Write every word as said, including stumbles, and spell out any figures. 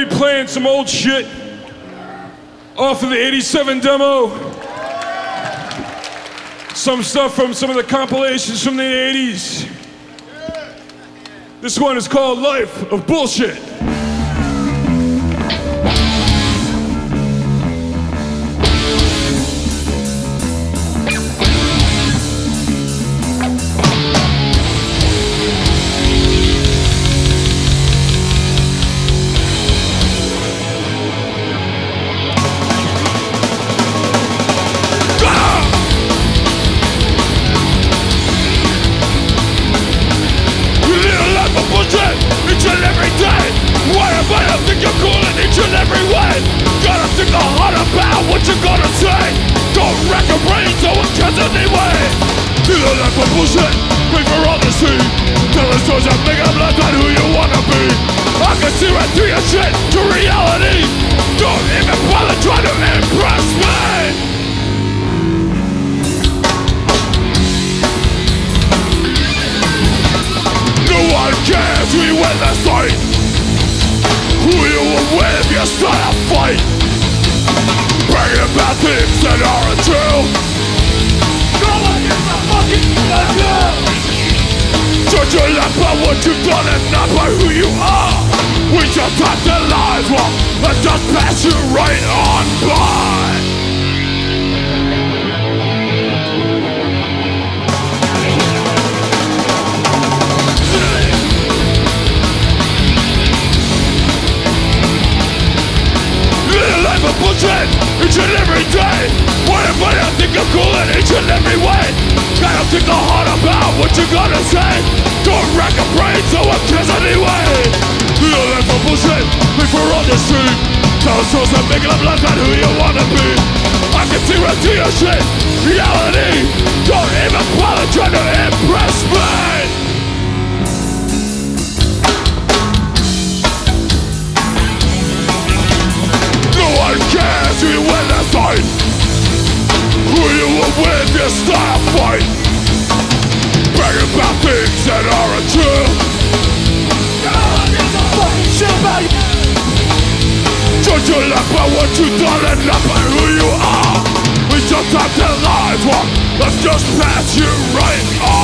be playing some old shit off of the eighty-seven demo. Some stuff from some of the compilations from the eighties. This one is called Life of Bullshit. Bullshit, wait for honesty. Tell the stories that make up life not who you wanna be. I can see right through your shit to reality. Don't even bother trying to impress me. No one cares who you win this fight. Who you were with, you start a fight. Bragging about things that aren't true. No one gives a fucking fuck. Judge your life by what you've done and not by who you are. We just have to lies wrong and just pass you right on by. Live a life of bullshit each and every day. Why everybody I think I'm cool in each and every way. Gotta think a heart about what you gotta say. Don't rack a brain so it cares anyway. Live a life of bullshit, live for honesty. Tell the stories that make up life not who you wanna be. I can see right through your shit, reality. Don't even bother trying to impress me. No one cares who you win that fight. Who you will win, you start a fight. Bragging about things that aren't true. No one gives a fucking shit about you. Judge your life by what you've done and not by who you are. We just have to lie, let's just pass you right on.